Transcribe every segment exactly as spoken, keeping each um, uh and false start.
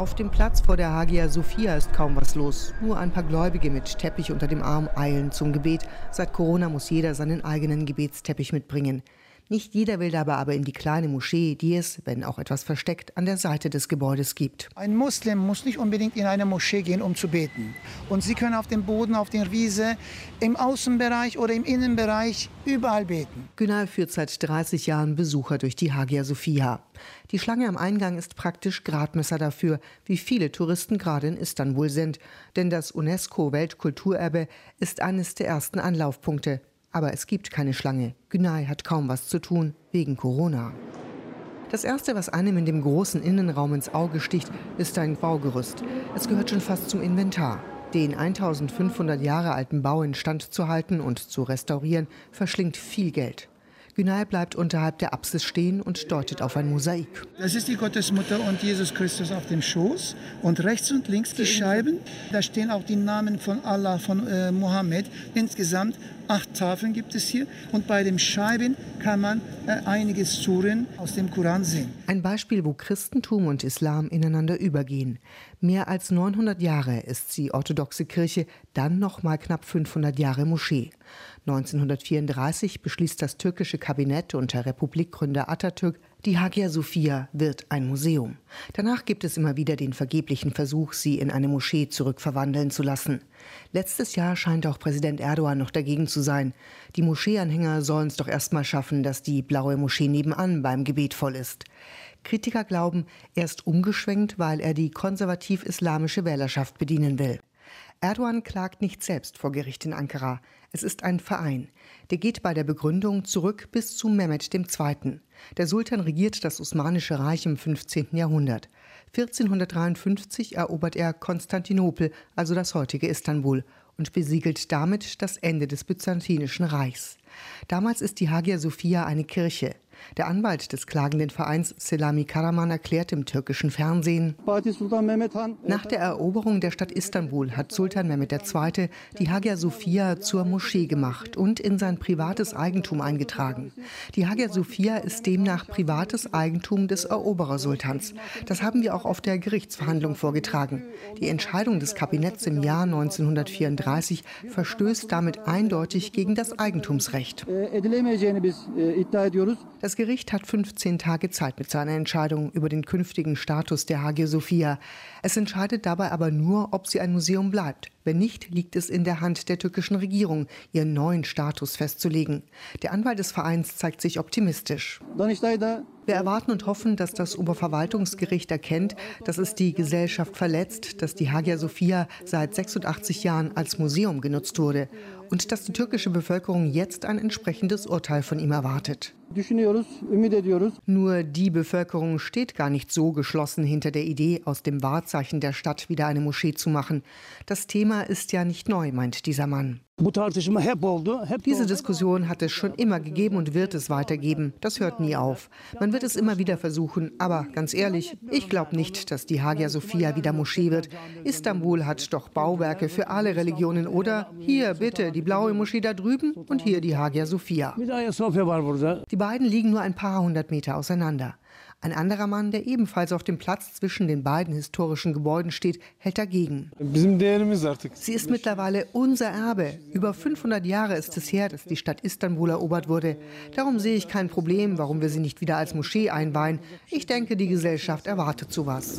Auf dem Platz vor der Hagia Sophia ist kaum was los. Nur ein paar Gläubige mit Teppich unter dem Arm eilen zum Gebet. Seit Corona muss jeder seinen eigenen Gebetsteppich mitbringen. Nicht jeder will dabei aber in die kleine Moschee, die es, wenn auch etwas versteckt, an der Seite des Gebäudes gibt. Ein Muslim muss nicht unbedingt in eine Moschee gehen, um zu beten. Und sie können auf dem Boden, auf der Wiese, im Außenbereich oder im Innenbereich überall beten. Günay führt seit dreißig Jahren Besucher durch die Hagia Sophia. Die Schlange am Eingang ist praktisch Gradmesser dafür, wie viele Touristen gerade in Istanbul sind. Denn das UNESCO-Weltkulturerbe ist eines der ersten Anlaufpunkte. Aber es gibt keine Schlange. Günay hat kaum was zu tun, wegen Corona. Das Erste, was einem in dem großen Innenraum ins Auge sticht, ist ein Baugerüst. Es gehört schon fast zum Inventar. Den eintausendfünfhundert Jahre alten Bau instand zu halten und zu restaurieren, verschlingt viel Geld. Günay bleibt unterhalb der Apsis stehen und deutet auf ein Mosaik. Das ist die Gottesmutter und Jesus Christus auf dem Schoß. Und rechts und links die Scheiben. Da stehen auch die Namen von Allah, von äh, Mohammed. Insgesamt acht Tafeln gibt es hier. Und bei den Scheiben kann man äh, einige Suren aus dem Koran sehen. Ein Beispiel, wo Christentum und Islam ineinander übergehen. Mehr als neunhundert Jahre ist sie orthodoxe Kirche, dann noch mal knapp fünfhundert Jahre Moschee. neunzehnhundertvierunddreißig beschließt das türkische Kabinett unter Republikgründer Atatürk, die Hagia Sophia wird ein Museum. Danach gibt es immer wieder den vergeblichen Versuch, sie in eine Moschee zurückverwandeln zu lassen. Letztes Jahr scheint auch Präsident Erdogan noch dagegen zu sein. Die Moscheeanhänger sollen es doch erst mal schaffen, dass die blaue Moschee nebenan beim Gebet voll ist. Kritiker glauben, er ist umgeschwenkt, weil er die konservativ-islamische Wählerschaft bedienen will. Erdogan klagt nicht selbst vor Gericht in Ankara. Es ist ein Verein. Der geht bei der Begründung zurück bis zu Mehmed der Zweite. Der Sultan regiert das Osmanische Reich im fünfzehnten Jahrhundert. vierzehnhundertdreiundfünfzig erobert er Konstantinopel, also das heutige Istanbul, und besiegelt damit das Ende des Byzantinischen Reichs. Damals ist die Hagia Sophia eine Kirche. Der Anwalt des klagenden Vereins Selami Karaman erklärt im türkischen Fernsehen: Nach der Eroberung der Stadt Istanbul hat Sultan Mehmed der Zweite die Hagia Sophia zur Moschee gemacht und in sein privates Eigentum eingetragen. Die Hagia Sophia ist demnach privates Eigentum des Eroberersultans. Das haben wir auch auf der Gerichtsverhandlung vorgetragen. Die Entscheidung des Kabinetts im Jahr neunzehnhundertvierunddreißig verstößt damit eindeutig gegen das Eigentumsrecht. Das Gericht hat fünfzehn Tage Zeit mit seiner Entscheidung über den künftigen Status der Hagia Sophia. Es entscheidet dabei aber nur, ob sie ein Museum bleibt. Wenn nicht, liegt es in der Hand der türkischen Regierung, ihren neuen Status festzulegen. Der Anwalt des Vereins zeigt sich optimistisch. Wir erwarten und hoffen, dass das Oberverwaltungsgericht erkennt, dass es die Gesellschaft verletzt, dass die Hagia Sophia seit sechsundachtzig Jahren als Museum genutzt wurde und dass die türkische Bevölkerung jetzt ein entsprechendes Urteil von ihm erwartet. Nur die Bevölkerung steht gar nicht so geschlossen hinter der Idee, aus dem Wahrzeichen der Stadt wieder eine Moschee zu machen. Das Thema ist ja nicht neu, meint dieser Mann. Diese Diskussion hat es schon immer gegeben und wird es weitergeben. Das hört nie auf. Man wird es immer wieder versuchen. Aber ganz ehrlich, ich glaube nicht, dass die Hagia Sophia wieder Moschee wird. Istanbul hat doch Bauwerke für alle Religionen, oder? Hier bitte die blaue Moschee da drüben und hier die Hagia Sophia. Die beiden liegen nur ein paar hundert Meter auseinander. Ein anderer Mann, der ebenfalls auf dem Platz zwischen den beiden historischen Gebäuden steht, hält dagegen. Sie ist mittlerweile unser Erbe. Über fünfhundert Jahre ist es her, dass die Stadt Istanbul erobert wurde. Darum sehe ich kein Problem, warum wir sie nicht wieder als Moschee einweihen. Ich denke, die Gesellschaft erwartet sowas.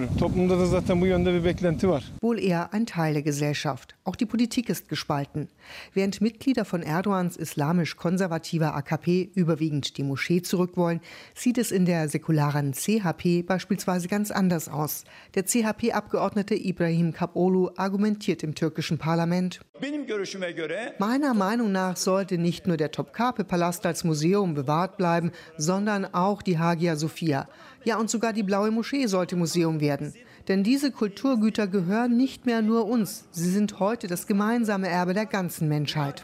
Wohl eher ein Teil der Gesellschaft. Auch die Politik ist gespalten. Während Mitglieder von Erdogans islamisch-konservativer A K P überwiegend die Moschee zurück wollen, sieht es in der säkularen C H P beispielsweise ganz anders aus. Der C H P-Abgeordnete Ibrahim Kapolu argumentiert im türkischen Parlament: Meiner Meinung nach sollte nicht nur der Topkapi-Palast als Museum bewahrt bleiben, sondern auch die Hagia Sophia. Ja, und sogar die Blaue Moschee sollte Museum werden. Denn diese Kulturgüter gehören nicht mehr nur uns. Sie sind heute das gemeinsame Erbe der ganzen Menschheit.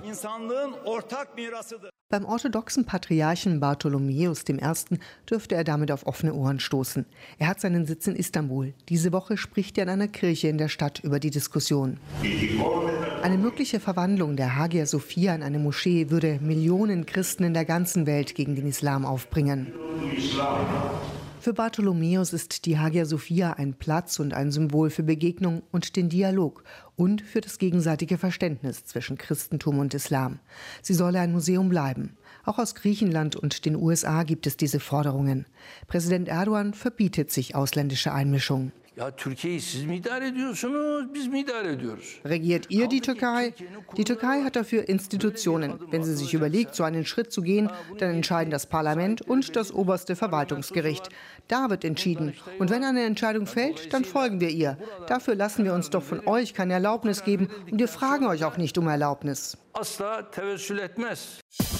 Beim orthodoxen Patriarchen Bartholomäus der Erste. dürfte er damit auf offene Ohren stoßen. Er hat seinen Sitz in Istanbul. Diese Woche spricht er in einer Kirche in der Stadt über die Diskussion. Eine mögliche Verwandlung der Hagia Sophia in eine Moschee würde Millionen Christen in der ganzen Welt gegen den Islam aufbringen. Für Bartholomäus ist die Hagia Sophia ein Platz und ein Symbol für Begegnung und den Dialog und für das gegenseitige Verständnis zwischen Christentum und Islam. Sie solle ein Museum bleiben. Auch aus Griechenland und den U S A gibt es diese Forderungen. Präsident Erdogan verbietet sich ausländische Einmischung. Ja, Türkiye'yi siz mi idare ediyorsunuz, biz mi idare ediyoruz? Regiert ihr die Türkei? Die Türkei hat dafür Institutionen. Wenn sie sich überlegt, so einen Schritt zu gehen, dann entscheiden das Parlament und das oberste Verwaltungsgericht. Da wird entschieden. Und wenn eine Entscheidung fällt, dann folgen wir ihr. Dafür lassen wir uns doch von euch keine Erlaubnis geben und wir fragen euch auch nicht um Erlaubnis. Asla tevessül etmez.